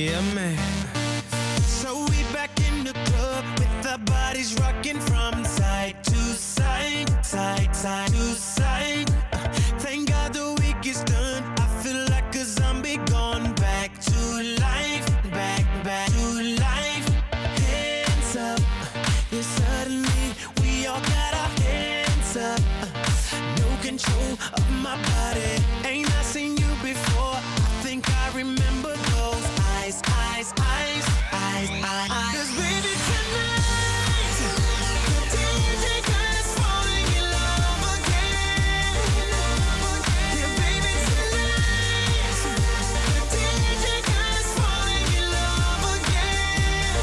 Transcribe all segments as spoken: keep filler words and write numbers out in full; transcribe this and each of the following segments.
Yeah, man. So we back in the club with our bodies rocking from side to side, side, side to side. Uh, thank God the week is done. I feel like a zombie gone back to life, back, back to life. Hands up, yeah, suddenly we all got our hands up. Uh, no control of my body. Ain't I seen you before? I think I remember those eyes, eyes, eyes, eyes, eyes. Cause baby tonight, the D J got us falling in love again. Yeah, baby tonight, the D J got us falling in love again.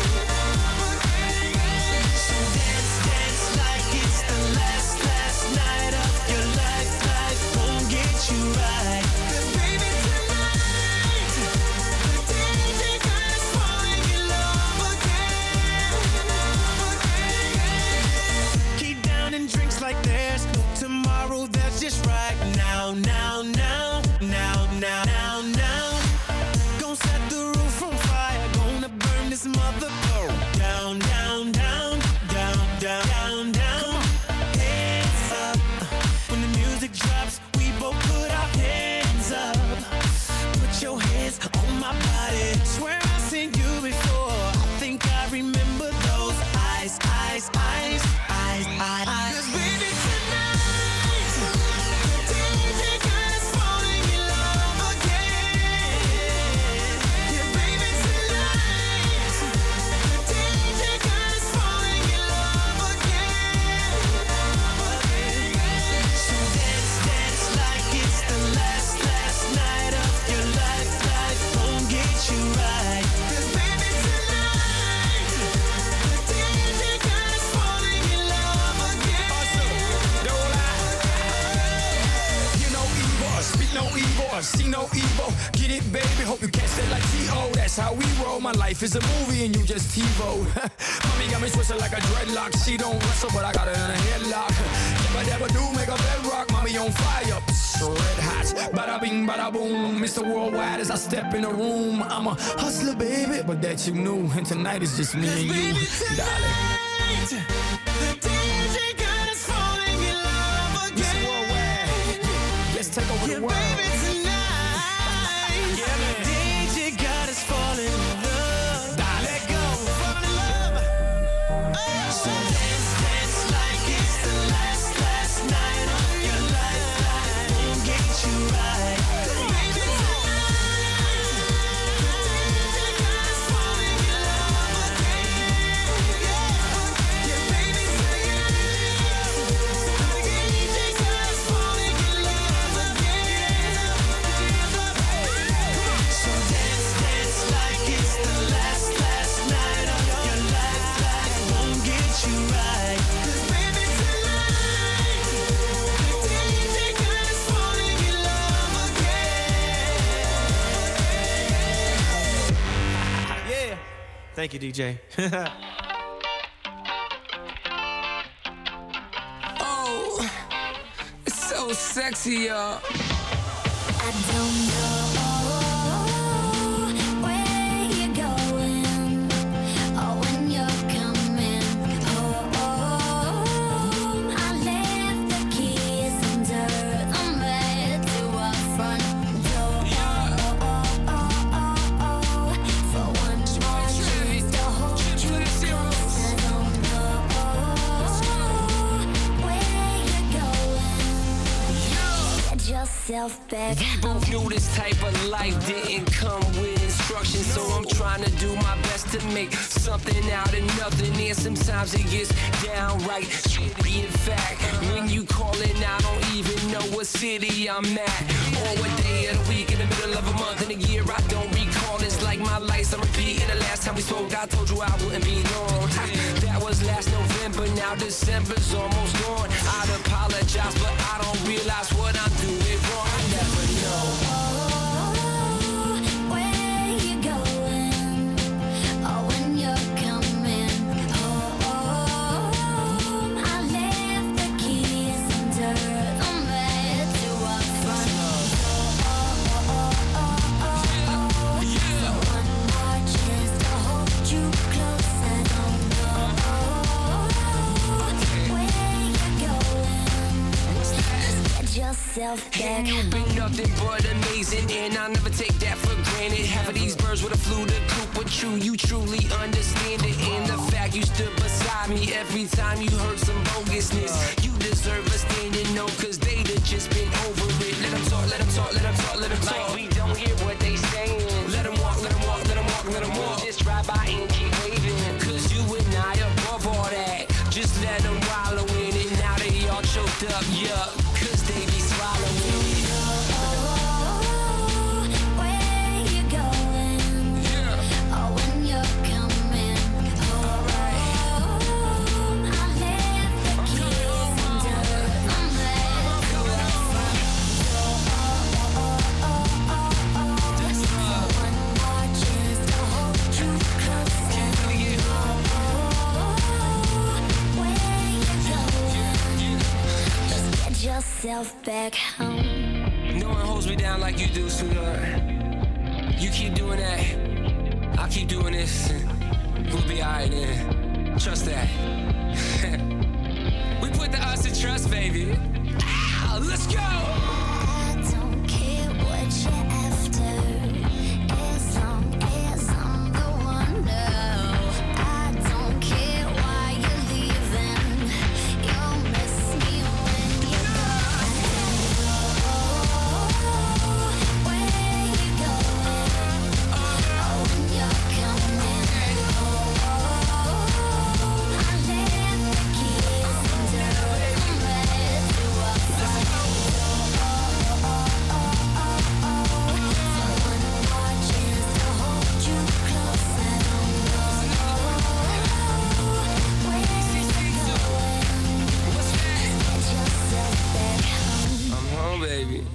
So dance, dance like it's the last, last night of your life. Life won't get you right. Cause baby tonight, the D J got us falling in love again. Keep downing drinks like there's no tomorrow. That's just right now, now, now, now, now, now, now. Gonna set the roof on fire. Gonna burn this mother down, down, down, down, down, down, down. Hands up. When the music drops, we both put our hands up. Put your hands on my body. Swear I've seen you before. I think I remember those eyes, eyes, eyes, eyes, eyes. Cause baby tonight, the D J got us falling in love again. Yeah, baby tonight, the D J got us falling in love again. So dance, dance like it's the last, last night of your life. Life won't get you right. Cause baby tonight, the D J got us falling in love again. Don't lie. You know evil, speak no evil, see no evil. Get it, baby, hope you catch that like T O. That's how we roll. My life is a movie and you just TiVo. Mommy got me twisted like a dreadlock. She don't wrestle, but I got her in a headlock. Never, never do make a bedrock. Mommy on fire, psh, red hot. Bada bing, bada boom. Mister Worldwide as I step in the room. I'm a hustler, baby, but that you knew. And tonight is just me and you, Baby darling. tonight, the D J got us falling in love Mister again. Worldwide, let's take over Yeah, the world. baby tonight, the D J got us falling in love. Let go, fall in love. Oh. So dance, dance like it's the last, last night of your life. Life won't get you right. 'Cause baby tonight, the D J got us falling in love again. Yeah, baby tonight, the D J got us falling in love again. So dance, dance like it's the last, last night of your life. Life won't get you right. 'Cause baby tonight, the D J got us falling in love again. Yeah. Thank you, D J. Oh, it's so sexy, y'all. I don't know where you're going or when you're coming home. I left the keys under the bed to our front door. For one more chance to hold you close. I don't know where you're going. Get yourself back We both knew this type of life didn't come with instructions, so I'm trying to do my best to make something out of nothing. And sometimes it gets downright shitty. In fact, when you callin', I don't even know what city I'm at or what day of the week, in the middle of a month, in a year I don't recall. It's like my life's on repeat. And the last time we spoke, I told you I wouldn't be long. That was last November, now December's almost gone. I'd apologize, but I don't realize what I'm doing wrong. I never know. where you're going or when you're coming home. I left the keys under the bed to our front door. For one more yourself back. You've been nothing but amazing, and I'll never take that for granted. Half of these birds would have flew the coop, but true, you truly understand it. And the fact you stood beside me every time you heard some bogusness. You deserve a standing no, cause they'd have just been over it. Let them talk, let them talk, let them talk, let them talk. Like we don't hear what they saying. Let them walk, let them walk, let them walk, let them walk. Just ride by and keep waving, cause you and I above all that. Just let them wallow in it. Now they all choked up, yeah, cause they be swallowing it. Yourself back home. No one holds me down like you do, sweetheart. You keep doing that, I'll keep doing this. We'll be alright then. Trust that. We put the us in trust, baby. Ow, let's go! I don't care what you're after, as long as I'm the one. No, I don't care why you're leaving. You'll miss me when you're gone. Oh, where you going? Oh, when you're coming home. I left the keys under the bed to walk from. Someone watches to hold you close. I don't know where you're going. Get yourself back home. I'm home, baby.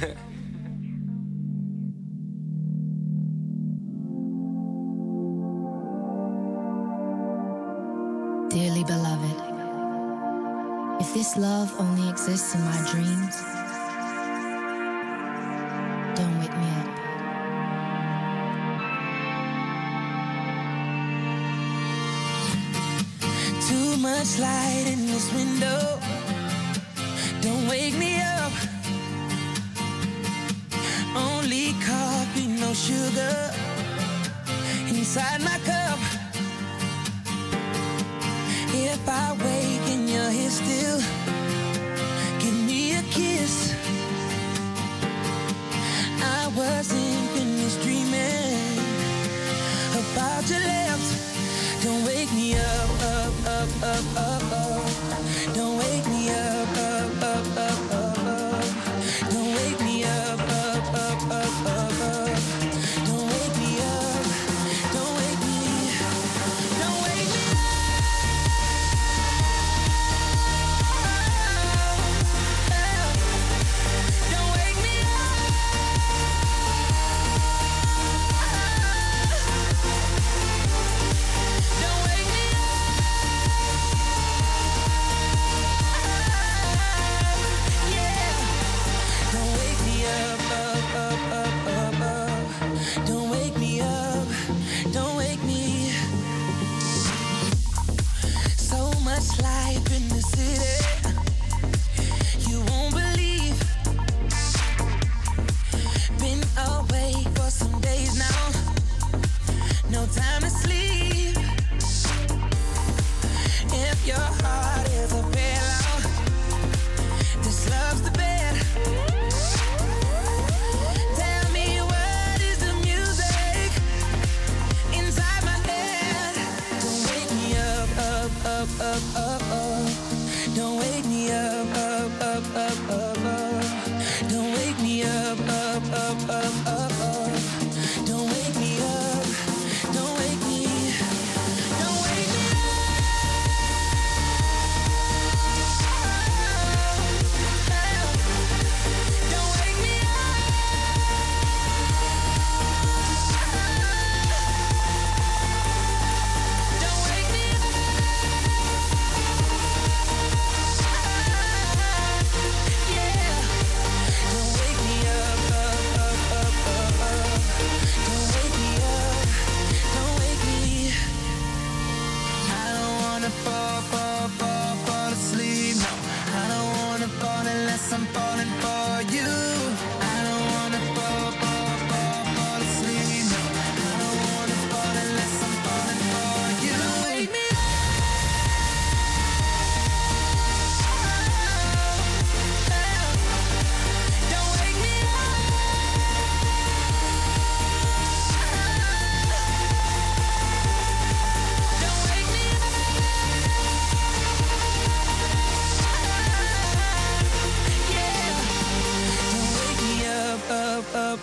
Dearly beloved, if this love only exists in my dreams, don't wake me up. Too much light in this window. Don't wake me up. Only coffee, no sugar inside my cup. If I wake and you're here still, give me a kiss. I wasn't finished dreaming about your lips. Don't wake me up, up, up, up, up, up. Don't wake me up, up, up, up, up, up. Don't wake me up, up, up, up, up, up. Don't wake me up, don't wake me, don't wake me up.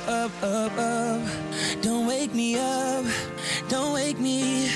up, up, up. Don't wake me up, don't wake me.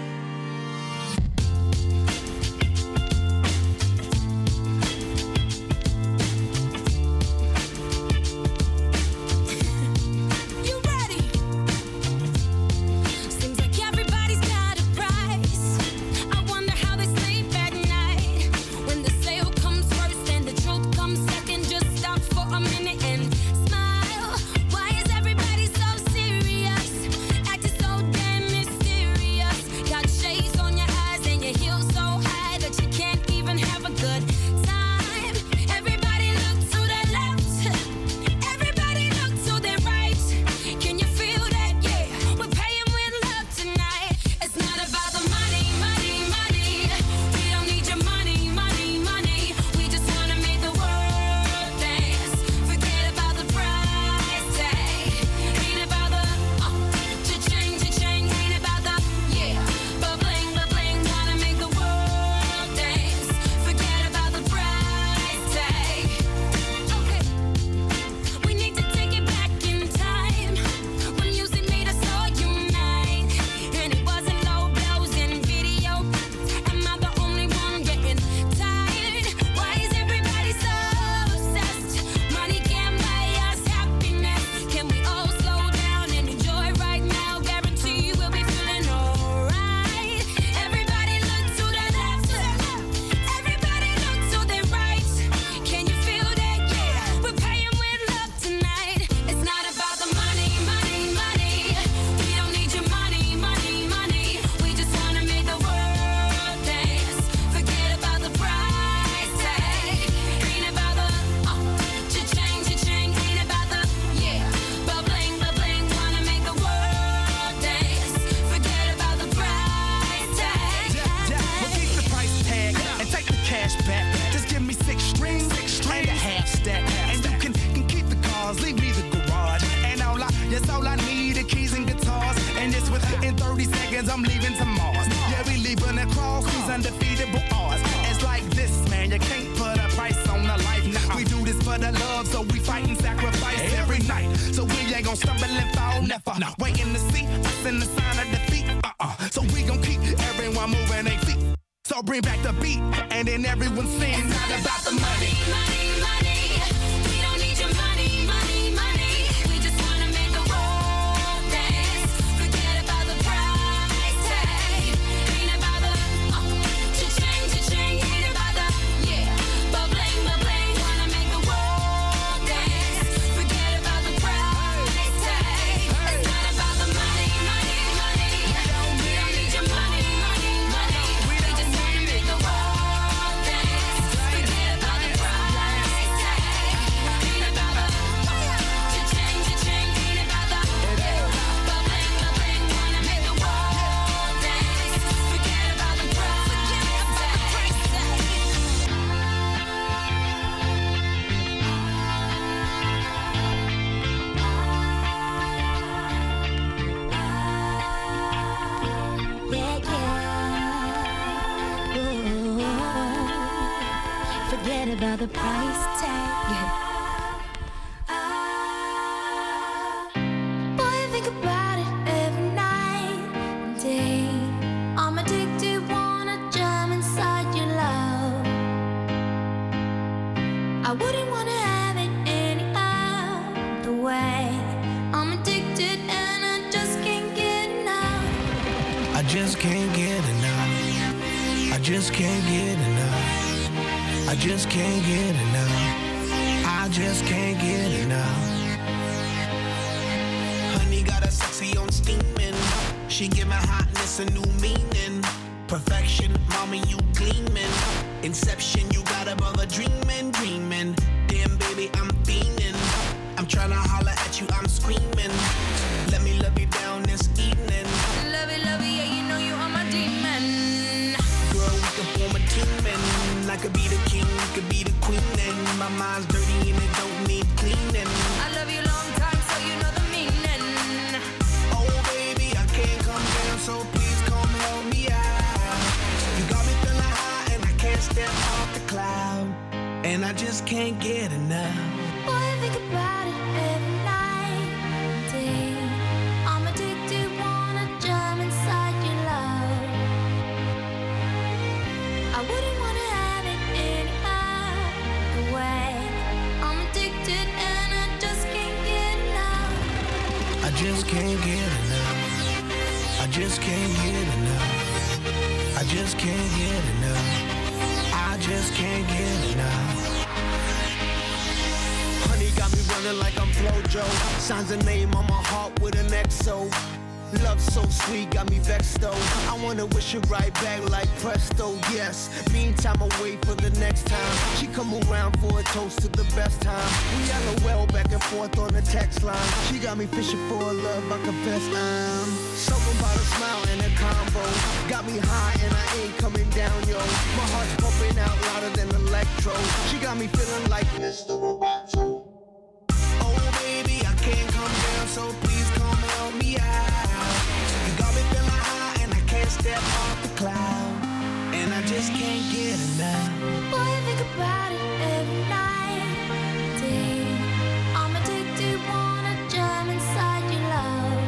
I'm leaving to Mars. Yeah, we leaving across these undefeatable odds. It's like this, man, you can't put a price on a life. Nah, we do this for the love, so we fight and sacrifice every night. So we ain't gonna stumble and fall, never. No. Waiting to see us in the sign of defeat. Uh-uh. So we gon' keep everyone moving their feet. So bring back the beat, and then everyone sings. It's not about the money, money, money. We don't need your money, money, money. We just wanna make the world dance. Forget about the price tag. Ain't about the uh, cha-ching, cha-ching. Ain't about the yeah, but bling, but bling. Wanna make the world dance. Forget about the price tag. It's not about the money, money, money. We don't need your money, money, money. We just wanna make the world dance. Forget about the price tag. Ain't about the cha-ching, cha-ching. Ain't about the yeah, but bling, but bling. Wanna make the world dance. Forget about the price Yeah, yeah. Ooh. Forget about the price tag. Boy, I think about it every night and day. I'm addicted, wanna jump inside your love. I wouldn't wanna have it any other way. I'm addicted and I just can't get enough. I just can't get enough. I just can't get enough. I just can't get enough. I just can't get enough. Honey got a sexy on steaming. She give my hotness a new meaning. Perfection, mommy, you gleaming. Inception, you got a brother dreaming, dreaming. Damn, baby, I'm fiending. I'm tryna holler at you, I'm screaming. Let me love you down this evening. Love it, love it, yeah, you know you are my demon. Girl, we can form a team and I could be the king, you could be the queen. And my mind's dirty and it don't need cleaning. I love you long time, so you know the meaning. Oh baby, I can't come down, so please come help me out. You got me feeling high and I can't step off the cloud. And I just can't get enough. Boy, I think about it every night just can't get enough. I just can't get enough. I just can't get enough. I just can't get enough. Honey got me running like I'm Flojo. Signs a name on my heart with an X O. Love so sweet, got me vexed though. I wanna wish it right back like presto, yes. Meantime, I wait for the next time she come around for a toast to the best time. We LOL back and forth on the text line. She got me fishing for a love, I confess I'm something about a smile and a combo. Got me high and I ain't coming down, yo. My heart's pumping out louder than electro. She got me feeling like Mister Roboto. Oh baby, I can't come down, so please come help me out. Step off the cloud, and I just can't get enough. Boy, I think about it every night, day. I'm addicted, wanna jump inside your love.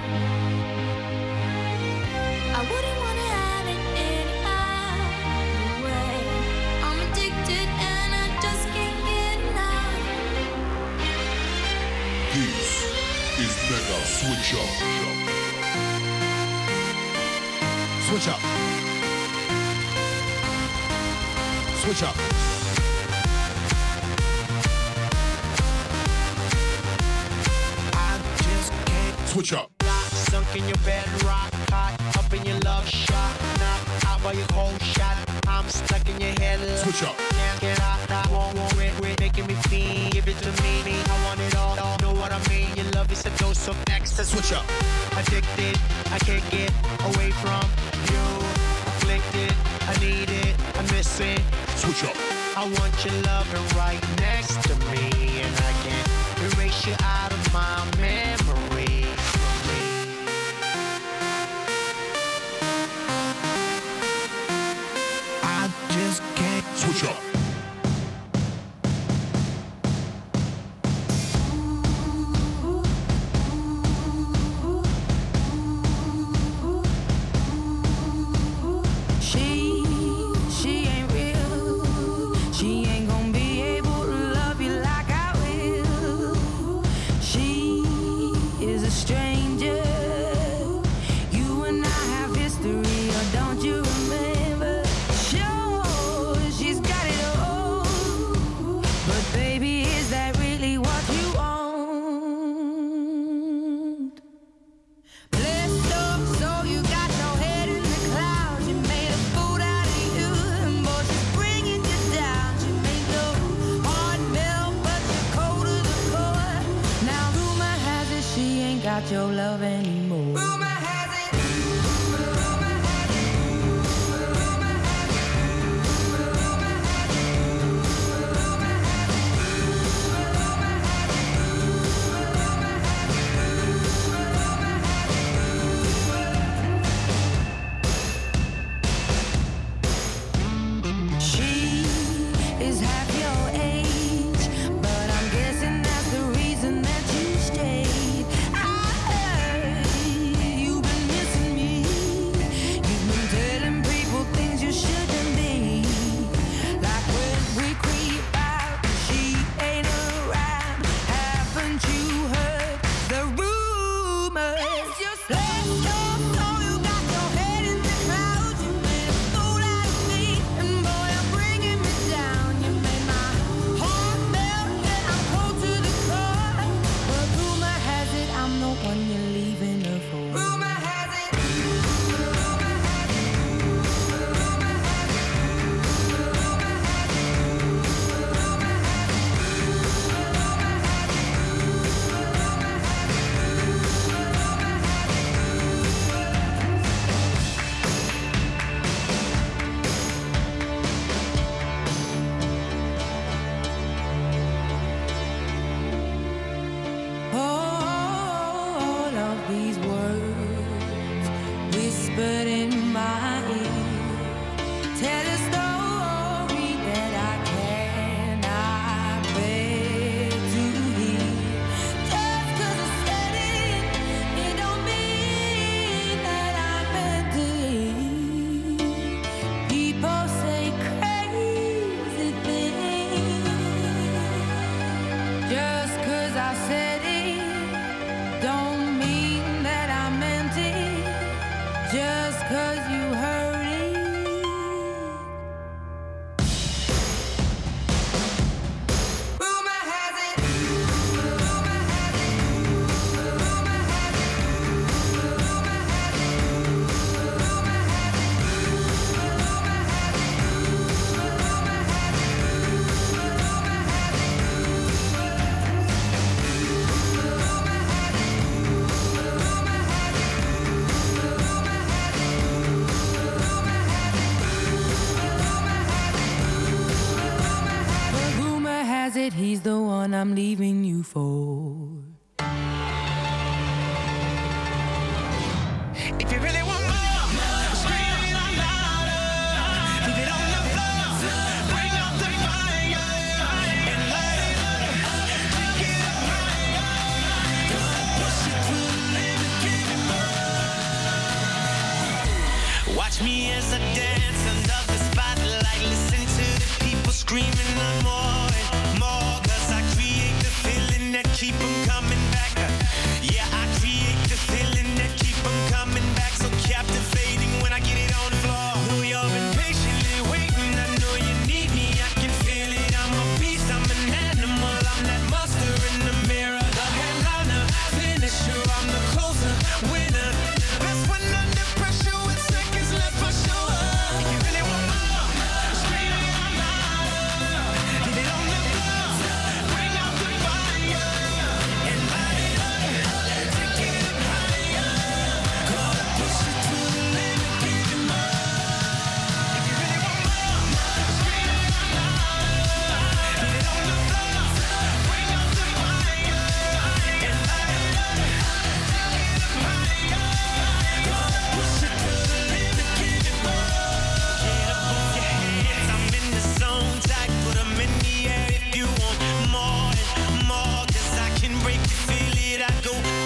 I wouldn't wanna have it any other way. I'm addicted and I just can't get enough. This is Mega Switch Up. Switch up. Switch up. I just can't Switch up. sunk in your bed, rock hot, up in your love shot, knocked out by your cold shot. I'm stuck in your head. Switch up. Can't get out, I won't want it, quit making me feel. Give it to me, me, I want it all. Know what I mean? Your love is a dose of ecstasy. Switch up. Addicted, I can't get away from you. Afflicted, I need it, I miss it. Switch up. I want your loving right next to me, and I can't erase you out of my memory. I just can't Switch up. Your love anymore. Rumor has it. Rumor has it. Rumor has it. Rumor has it. Rumor has it. Rumor has it. Rumor has it. She is half your age, but I'm guessing that's the reason that you stayed. Just 'cause I said it don't mean I'm leaving you for. If you really want more, scream it out louder. Leave it on the floor, bring out the fire and light it up. Take it up higher, push it to the limit, give it more. Watch me as I dance under the spotlight. Listen to the people screaming the more and more. 'Cause I create the feeling that keep 'em coming back. Yeah, I create the feeling that keep 'em coming back. So captivating when I get it on the floor. Know you've been patiently waiting. I know you need me. I can feel it. I'm a beast. I'm an animal. I'm that monster in the mirror. The headliner, finisher. I'm the closer, winner. Best when under pressure with seconds left for sure. If you really want more, scream it out louder. Leave it on the floor, bring out the fire and light it up. Take it up higher. Gotta push it to the limit, give it more. If you really want more, scream it out louder. Leave it on the floor, bring out the fire and light it up. Take it up higher. Gotta push it to the limit, give it more. Get up off your hands, I'm in the zone. Tight, put 'em in the air if you want more and more. 'Cause I can break you, feel it. I go